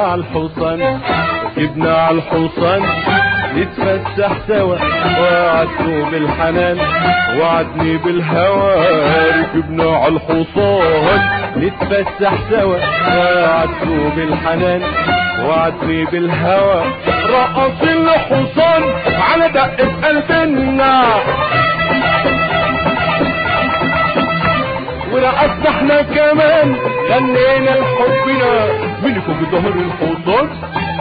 على الحصان ركبنا على الحصان نتفسح سوا وعدته بالحنان وعدني بالهوى ركبنا على الحصان نتفسح سوا وعدته بالحنان وعدني بالهوى رقص الحصان على دقة قلبنا ورقصنا احنا كمان غنينا لحبنا من فوق ظهر الحصان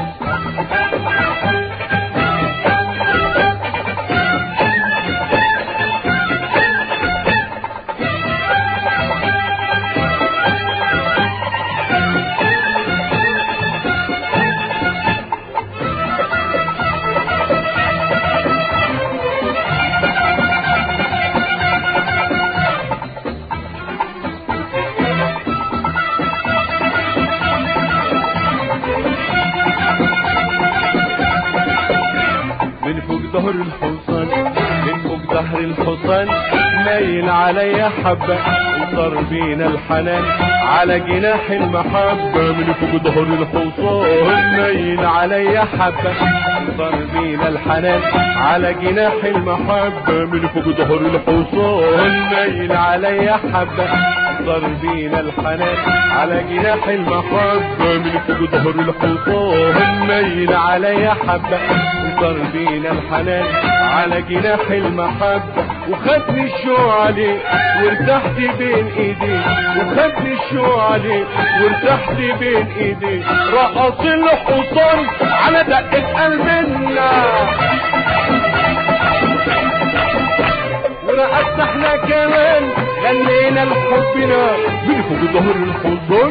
من فوق ظهر الحصان من فوق ظهر الحصان مايل عليا حبة وصار بينا الحنان على جناح المحبة من فوق ظهر الحصان مايل عليا حبة وصار بينا الحنان على جناح المحبة من فوق ظهر الحصان مايل عليا حبة صار بينا الحنان على جناح المحبة من فوق ظهر الحصان مايل عليا حبة صار بينا الحنان على جناح المحبة وخدني الشوق عليه وارتحت بين ايديه وخدني الشوق عليه وارتحت بين ايديه رقص الحصان على دقة قلبنا ورقصنا احنا كمان غنينا لحبنا من فوق ظهر الحصان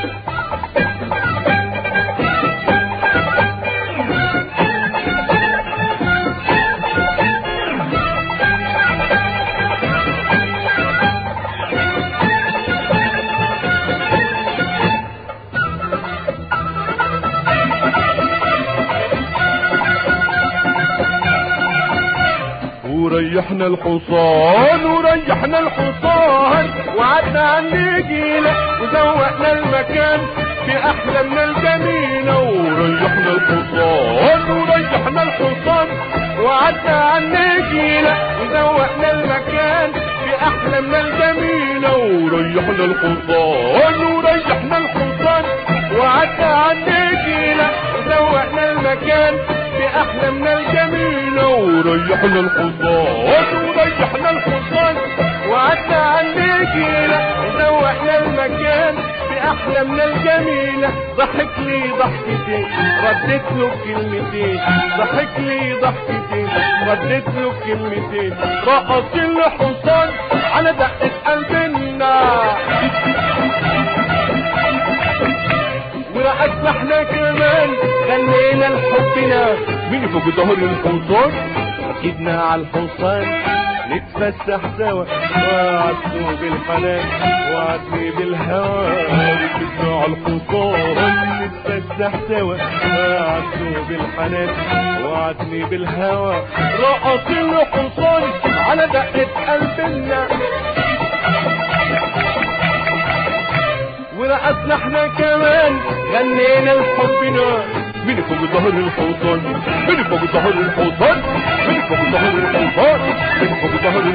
وريحنا الحصان وريحنا الحصان وعدنا عن نجيلة وزوقنا المكان بأحلامنا الجميلة وريحنا الحصان وريحنا الحصان وعدنا عن نجيلة وزوقنا المكان بأحلامنا الجميلة وريحنا الحصان وريحنا الحصان وعدنا عن نجيلة وزوقنا المكان بأحلامنا الجميلة وريحنا الحصان وريحنا الحصان وعدنا عن نجيلة وزوقنا المكان بأحلامنا الجميلة ضحك لي ضحكتين ردت له كلمتين ضحك لي ضحكتين ردت له كلمتين رقص الحصان على دقة قلبنا ورقصنا احنا كمان غنينا لحبنا من فوق ظهر الحصان ركبنا على الحصان نتفسح سوا وعدته بالحنان وعدني بالهوى ركبنا على الحصان نتفسح سوا وعدته بالحنان وعدني بالهوى رقص الحصان على دقة قلبنا ورقصنا احنا كمان غنينا لحبنا من فوق ظهر الحصان من فوق ظهر الحصان من فوق ظهر الحصان من فوق ظهر